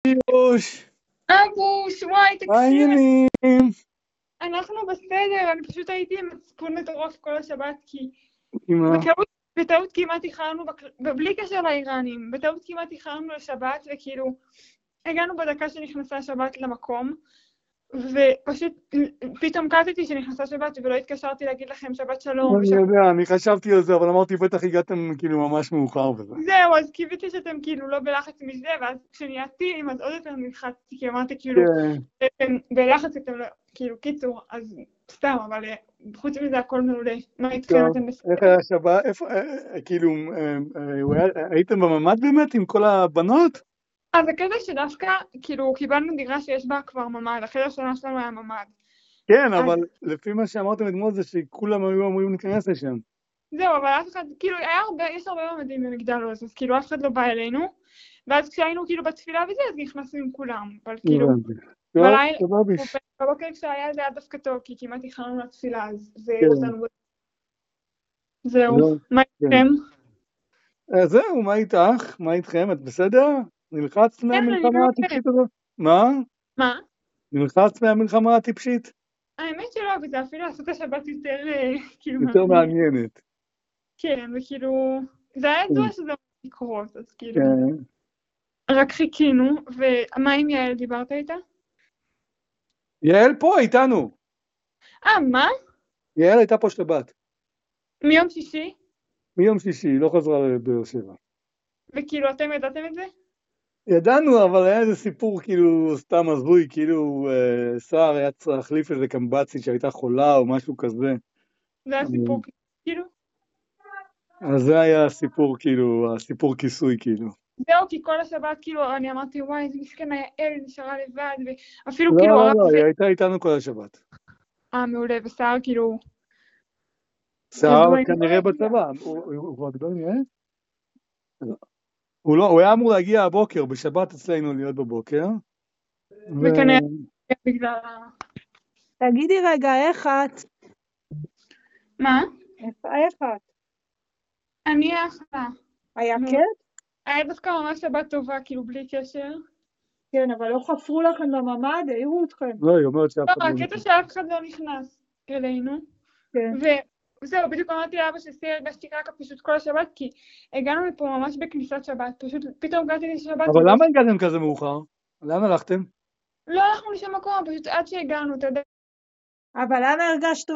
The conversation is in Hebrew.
יוש, אבוש, וואי, מה תקשיב, העניינים? אנחנו בסדר, אני פשוט הייתי עם מצפון מטורף כל השבת, כי אמא, בטעות כמעט איחרנו, בלי קשר לאיראנים, בטעות כמעט איחרנו לשבת, וכאילו, הגענו בדקה שנכנסה שבת למקום, ופשוט פתאום קלטתי שנכנסה שבת, ולא התקשרתי להגיד לכם שבת שלום, אני יודע, אני חשבתי על זה, אבל אמרתי, בטח הגעתם כאילו ממש מאוחר בזה. זהו, אז קיוויתי שאתם כאילו לא בלחץ מזה, ואז כשנהייתי, אז עוד יותר נלחצתי, כי אמרתי כאילו, כן, בלחץ אתם לא, כאילו, קיצור, אז סתם, אבל חוץ מזה הכל מעולה. מה איתכם? טוב, אתם איך בסדר? היה שבת? איפה, כאילו, הייתם בממ"ד באמת עם כל הבנות? אז הקטע שדווקא, כאילו, קיבלנו דירה שיש בה כבר ממ"ד, החדר שלנו היה ממ"ד. כן, אז אבל לפי מה שאמרתם אתמול זה שכולם היו אמורים להיכנס לשם. זהו, אבל אף אחד, כאילו, יש הרבה ממ"דים במגדל עוז, אז כאילו, אף אחד לא בא אלינו, ואז כשהיינו כאילו בתפילה וזה, אז נכנסנו עם כולם, אבל כאילו, הבנתי. טוב, בלילה, סבביש. בבוקר כשהיה זה היה דווקא טוב, כי כמעט איחרנו לתפילה, אז זה העיר כן, אותנו. זהו, לא, מה כן. איתכם? זהו, מה איתך? מה איתכם? את בסדר? נלחצת כן, אני מהמלחמה לא הטיפשית הזאת? מה? מה? נלחצת מהמלחמה הטיפשית? האמת שלא, וזה אפילו לעשות את השבת יותר, כאילו, יותר מעניין. מעניינת. כן, וכאילו, זה היה כן, ידוע שזה הולך לקרות, אז כאילו, כן. רק חיכינו, ומה עם יעל, דיברת איתה? יעל פה איתנו. מה? יעל הייתה פה שבת. מיום שישי? מיום שישי, היא לא חזרה לבאר שבע. וכאילו, אתם ידעתם את זה? ידענו, אבל היה איזה סיפור כאילו סתם הזוי, כאילו סער היה צריך להחליף איזה קמב"צית שהייתה חולה או משהו כזה. זה היה סיפור, כאילו? אז זה היה הסיפור, כאילו, הסיפור כיסוי, כאילו. זהו, כי כל השבת, כאילו, אני אמרתי, וואי, איזה מסכנה יעל, נשארה לבד, ואפילו לא, כאילו, לא, הרב לא, זה... היא הייתה איתנו כל השבת. מעולה, וסער כאילו, סער ידוע... כנראה בצבא, הוא כבר דיבר עם יעל? הוא היה אמור להגיע הבוקר, בשבת אצלנו להיות בבוקר. וכנראה בגלל... תגידי רגע, איך את? מה? איך את? אני אחלה. היה כיף? היה דווקא ממש שבת טובה, כאילו, בלי קשר. כן, אבל לא חפרו לכם בממ"ד, העירו אתכם. לא, היא אומרת שאף אחד לא, לא הקטע נכנס. שאף אחד לא נכנס אלינו. כן. וזהו, בדיוק אמרתי לאבא שסי הרגשתי קרקע פשוט כל השבת, כי הגענו לפה ממש בכניסת שבת, פשוט פתאום הגעתי לשבת. אבל למה הגעתם כזה מאוחר? לאן הלכתם? לא הלכנו לשם מקום, פשוט עד שהגענו, אתה יודע. אבל למה הרגשת